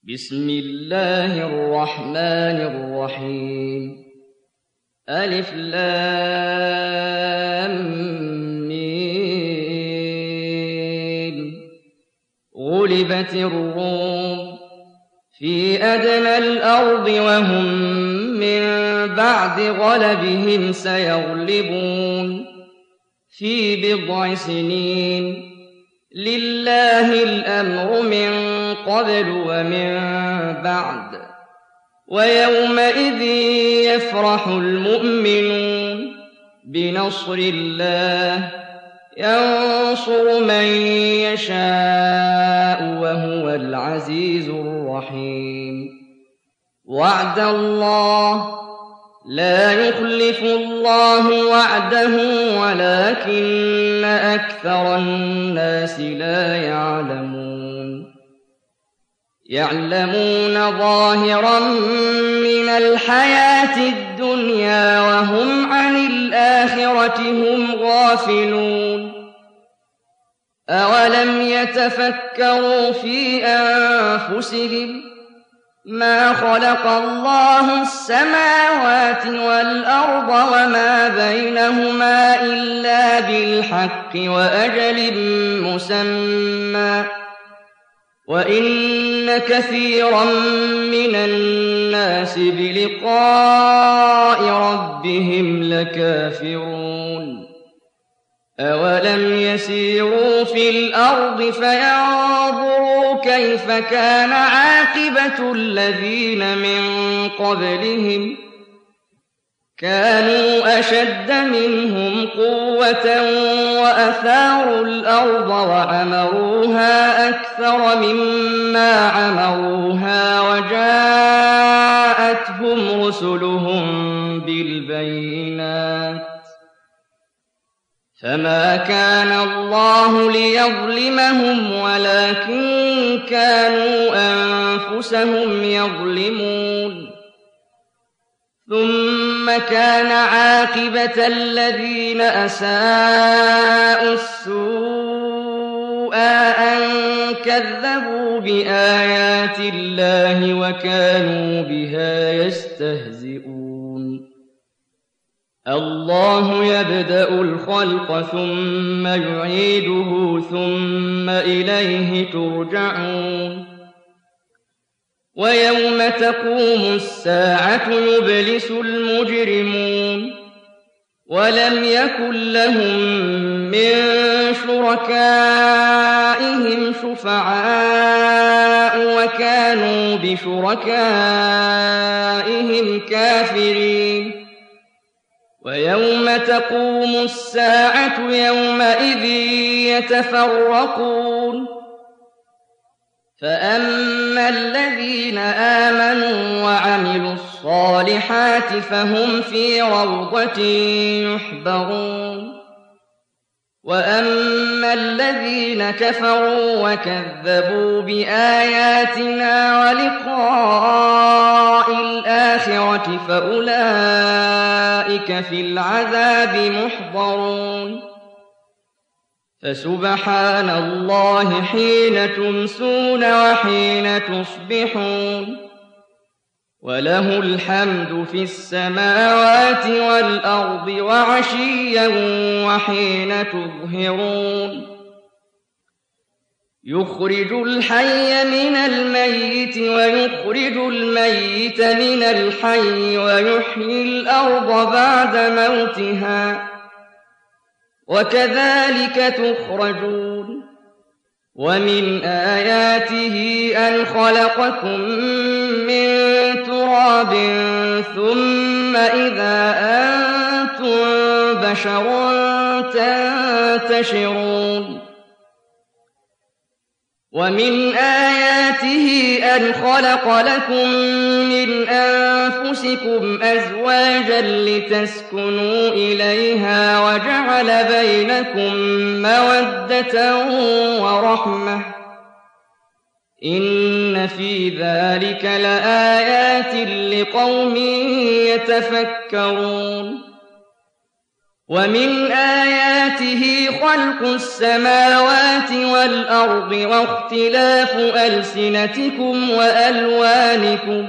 بسم الله الرحمن الرحيم ألف لام ميم غلبت الروم في أدنى الأرض وهم من بعد غلبهم سيغلبون في بضع سنين لله الأمر من قبل ومن بعد ويومئذ يفرح المؤمنون بنصر الله ينصر من يشاء وهو العزيز الرحيم وعد الله لا يخلف الله وعده ولكن أكثر الناس لا يعلمون يعلمون ظاهرا من الحياة الدنيا وهم عن الآخرة هم غافلون أولم يتفكروا في أنفسهم ما خلق الله السماوات والأرض وما بينهما إلا بالحق وأجل مسمى وإن كثيرا من الناس بلقاء ربهم لكافرون أولم يسيروا في الأرض فينظروا كيف كان عاقبة الذين من قبلهم كانوا أشد منهم قوة وأثاروا الأرض وعمروها أكثر مما عمروها وجاءتهم رسلهم بالبينات فما كان الله ليظلمهم ولكن كانوا أنفسهم يظلمون ثم كان عاقبة الذين أساءوا السوء أن كذبوا بآيات الله وكانوا بها يستهزئون الله يبدأ الخلق ثم يعيده ثم إليه ترجعون ويوم تقوم الساعة يبلس المجرمون ولم يكن لهم من شركائهم شفعاء وكانوا بشركائهم كافرين ويوم تقوم الساعة يومئذ يتفرقون فأما الذين آمنوا وعملوا الصالحات فهم في روضة يحبرون وأما الذين كفروا وكذبوا بآياتنا ولقاء الآخرة فأولئك في العذاب محضرون فسبحان الله حين تمسون وحين تصبحون وله الحمد في السماوات والأرض وعشيا وحين تظهرون يخرج الحي من الميت ويخرج الميت من الحي ويحيي الأرض بعد موتها وكذلك تخرجون ومن آياته أن خلقكم من تراب ثم إذا أنتم بشر تنتشرون ومن آياته أن خلق لكم من أنفسكم أزواجا لتسكنوا إليها وجعل بينكم مودة ورحمة إن في ذلك لآيات لقوم يتفكرون ومن آياته خلق السماوات والأرض واختلاف ألسنتكم وألوانكم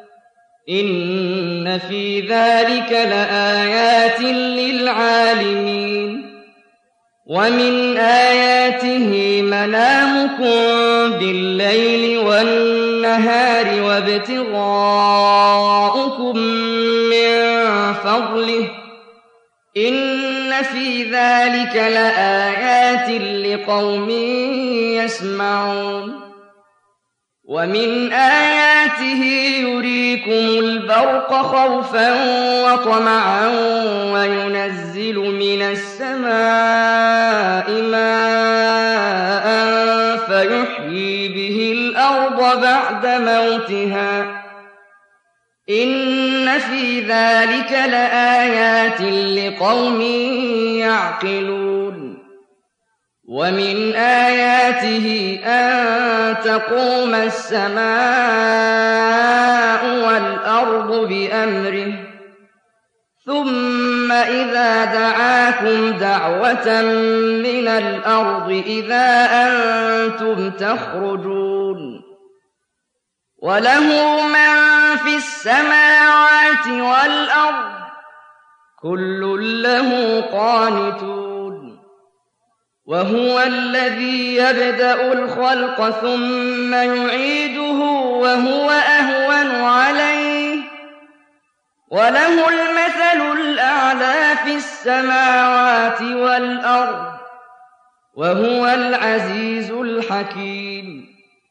إن في ذلك لآيات للعالمين ومن آياته منامكم بالليل والنهار وابتغاؤكم من فضله إن في ذلك لآيات لقوم يسمعون ومن آياته يريكم البرق خوفا وطمعا وينزل من السماء ماء فيحيي به الأرض بعد موتها إن في ذلك لآيات لقوم يعقلون ومن آياته أن تقوم السماء والأرض بأمره ثم إذا دعاكم دعوة من الأرض إذا أنتم تخرجون وله من في السماوات والأرض كل له قانتون وهو الذي يبدأ الخلق ثم يعيده وهو أهون عليه وله المثل الأعلى في السماوات والأرض وهو العزيز الحكيم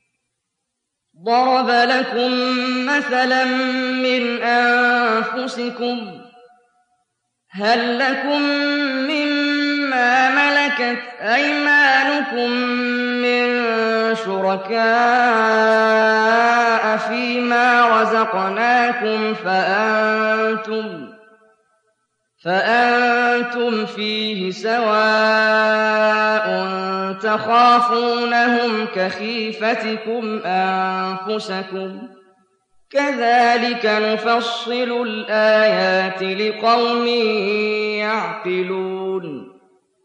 ضرب لكم مثلا من أنفسكم هل لكم مما ملكت أيمانكم من شركاء فيما رزقناكم فأنتم فيه سواء تخافونهم كخيفتكم أنفسكم كذلك نفصل الآيات لقوم يعقلون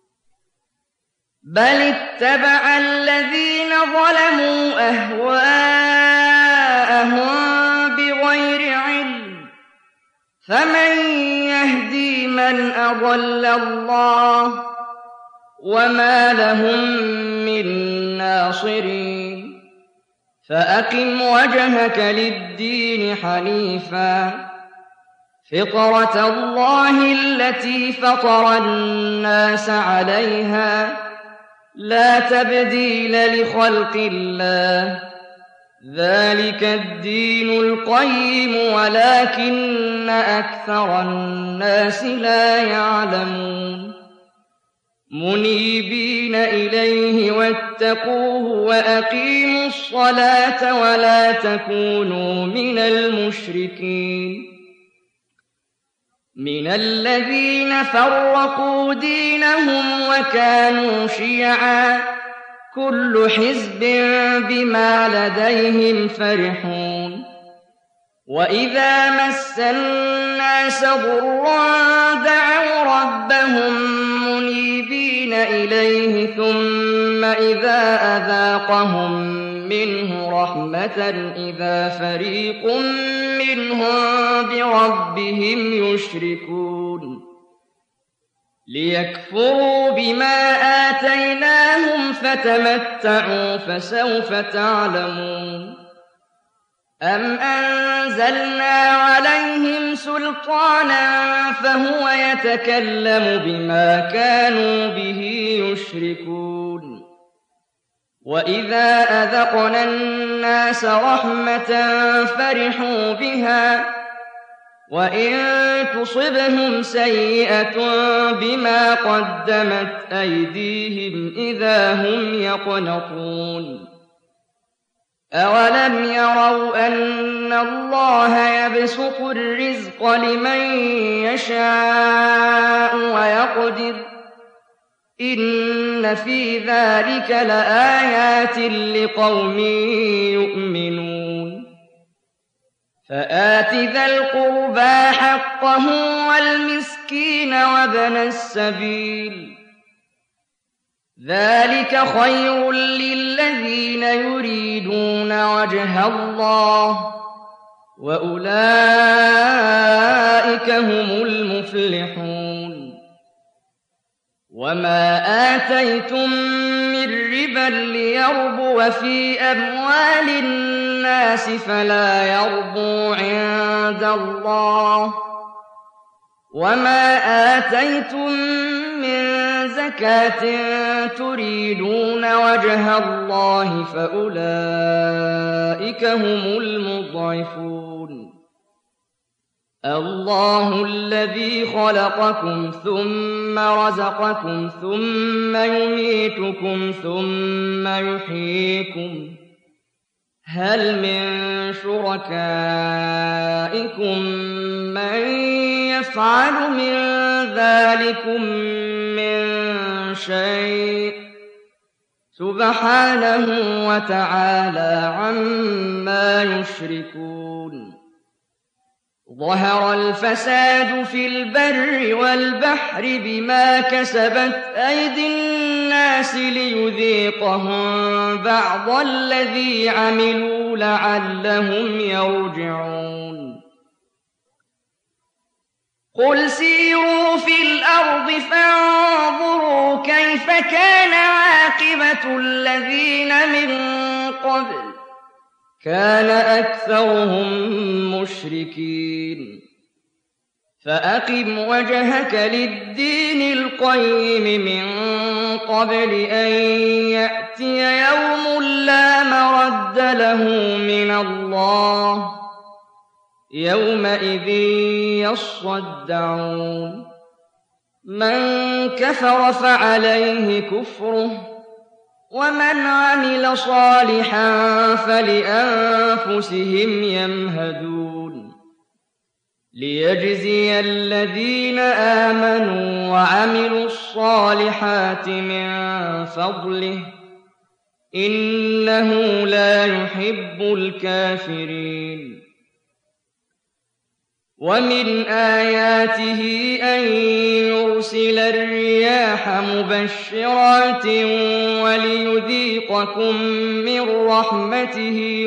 بل اتبع الذين ظلموا أهواءهم بغير علم فمن يهدي من أضل الله وما لهم من ناصرين فأقم وجهك للدين حنيفا فطرة الله التي فطر الناس عليها لا تبديل لخلق الله ذلك الدين القيم ولكن أكثر الناس لا يعلمون منيبين إليه واتقوه وأقيموا الصلاة ولا تكونوا من المشركين من الذين فرقوا دينهم وكانوا شيعا كل حزب بما لديهم فرحون وإذا مس الناس ضرا دعوا ربهم منيبين إليه ثم إذا أذاقهم منه رحمة إذا فريق منهم بربهم يشركون ليكفروا بما آتيناهم فتمتعوا فسوف تعلمون أم أنزلنا عليهم سلطانا فهو يتكلم بما كانوا به يشركون وإذا أذقنا الناس رحمة فرحوا بها وإن تصبهم سيئة بما قدمت أيديهم إذا هم يقنطون أولم يروا أن الله يبسط الرزق لمن يشاء ويقدر إن في ذلك لآيات لقوم يؤمنون فآت ذا القربى حقه والمسكين وابن السبيل ذلك خير للذين يريدون وجه الله وأولئك هم المفلحون وما آتيتم من ربا ليربو في أموال الناس فلا يربو عند الله وما آتيتم من زكاة تريدون وجه الله فأولئك هم المضعفون الله الذي خلقكم ثم رزقكم ثم يميتكم ثم يحييكم هل من شركائكم من يفعل من ذلكم من شيء سبحانه وتعالى عما يشركون ظهر الفساد في البر والبحر بما كسبت أيدي الناس ليذيقهم بعض الذي عملوا لعلهم يرجعون قل سيروا في الأرض فانظروا كيف كان عاقبة الذين من قبل كان أكثرهم مشركين فأقم وجهك للدين القيم من قبل أن يأتي يوم لا مرد له من الله يومئذ يصدعون من كفر فعليه كفره ومن عمل صالحا فلأنفسهم يمهدون ليجزي الذين آمنوا وعملوا الصالحات من فضله إنه لا يحب الكافرين ومن آياته أن يرسل الرياح مبشرات وليذيقكم من رحمته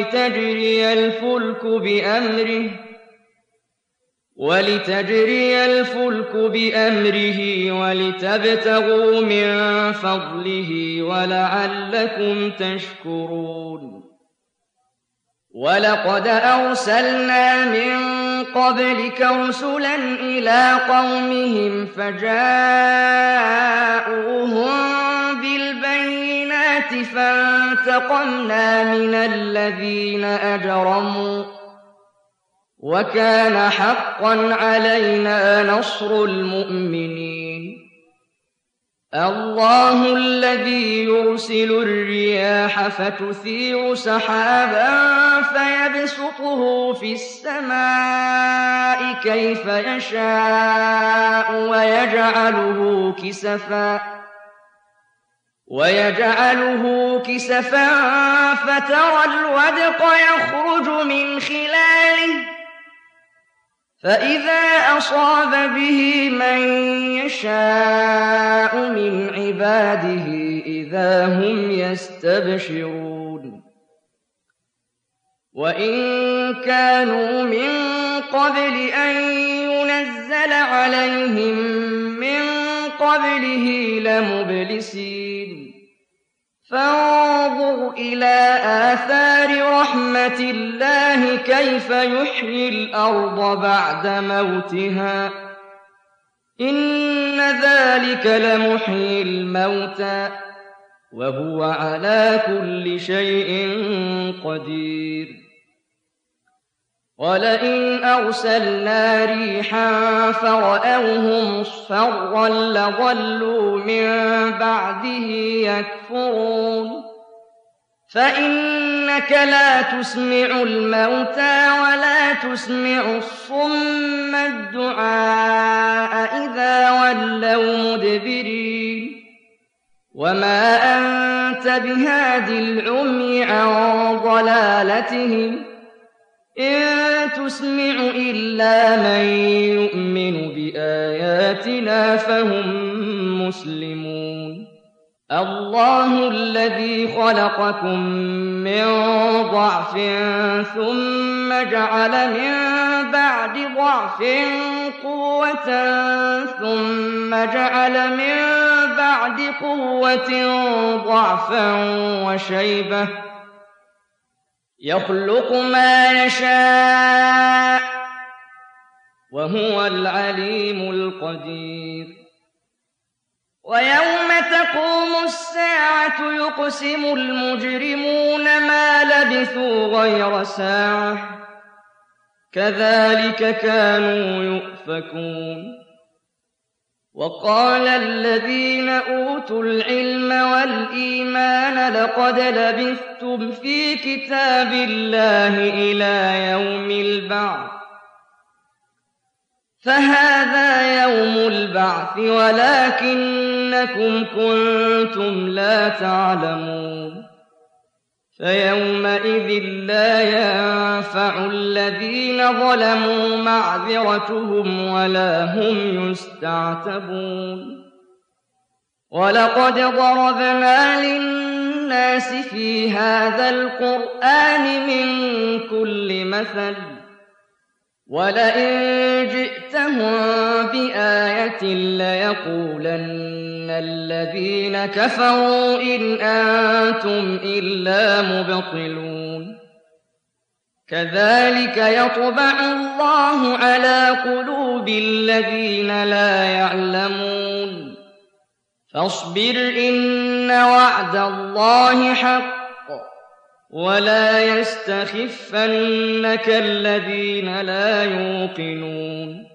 ولتجري الفلك بأمره ولتبتغوا من فضله ولعلكم تشكرون ولقد أرسلنا من قبلك رسلا إلى قومهم فجاءوهم بالبينات فانتقمنا من الذين أجرموا وكان حقا علينا نصر المؤمنين الله الذي يرسل الرياح فتثير سحابا فيبسطه في السماء كيف يشاء ويجعله كسفا فترى الودق يخرج من خلاله فإذا أصاب به من يشاء من عباده إذا هم يستبشرون وإن كانوا من قبل أن ينزل عليهم من قبله لمبلسين فانظر إلى آثار رحمة الله كيف يحيي الأرض بعد موتها إن ذلك لمحيي الموتى وهو على كل شيء قدير ولئن أرسلنا ريحا فرأوه مصفرا لظلوا من بعده يكفرون فإنك لا تسمع الموتى ولا تسمع الصم الدعاء إذا ولوا مدبرين وما أنت بهاد العمي عن ضلالتهم إِن تُسْمِعُ إِلَّا مَن يُؤْمِنُ بِآيَاتِنَا فَهُم مُّسْلِمُونَ اللَّهُ الَّذِي خَلَقَكُم مِّن ضَعْفٍ ثُمَّ جَعَلَ مِن بَعْدِ ضَعْفٍ قُوَّةً ثُمَّ جَعَلَ مِن بَعْدِ قُوَّةٍ ضَعْفًا وَشَيْبَةً ۚ يَخْلُقُ مَا يَشَاءُ ۖ وَهُوَ الْعَلِيمُ الْقَدِيرُ وَيَوْمَ تَقُومُ السَّاعَةُ يُقْسِمُ الْمُجْرِمُونَ مَا لَبِثُوا غَيْرَ سَاعَةٍ ۚ كَذَٰلِكَ كَانُوا يُؤْفَكُونَ وَقَالَ الَّذِينَ أُوتُوا الْعِلْمَ وَالْإِيمَانَ لَقَدْ لَبِثْتُمْ فِي كِتَابِ اللَّهِ إِلَىٰ يَوْمِ الْبَعْثِ ۖ فَهَٰذَا يَوْمُ الْبَعْثِ وَلَٰكِنَّكُمْ كُنتُمْ لَا تَعْلَمُونَ فَيَوْمَئِذٍ لَّا يَنفَعُ الَّذِينَ ظَلَمُوا مَعْذِرَتُهُمْ وَلَا هُمْ يُسْتَعْتَبُونَ وَلَقَدْ ضَرَبْنَا لِلنَّاسِ فِي هَٰذَا الْقُرْآنِ مِن كُلِّ مَثَلٍ ۚ وَلَئِن جِئْتَهُم بِآيَةٍ لَّيَقُولَنَّ الَّذِينَ كَفَرُوا إِنْ أَنتُمْ إِلَّا مُبْطِلُونَ كَذَٰلِكَ يَطْبَعُ اللَّهُ عَلَىٰ قُلُوبِ الَّذِينَ لَا يَعْلَمُونَ فَاصْبِرْ إِنَّ وَعْدَ اللَّهِ حَقٌّ وَلَا يَسْتَخِفَّنَّكَ الَّذِينَ لَا يُوقِنُونَ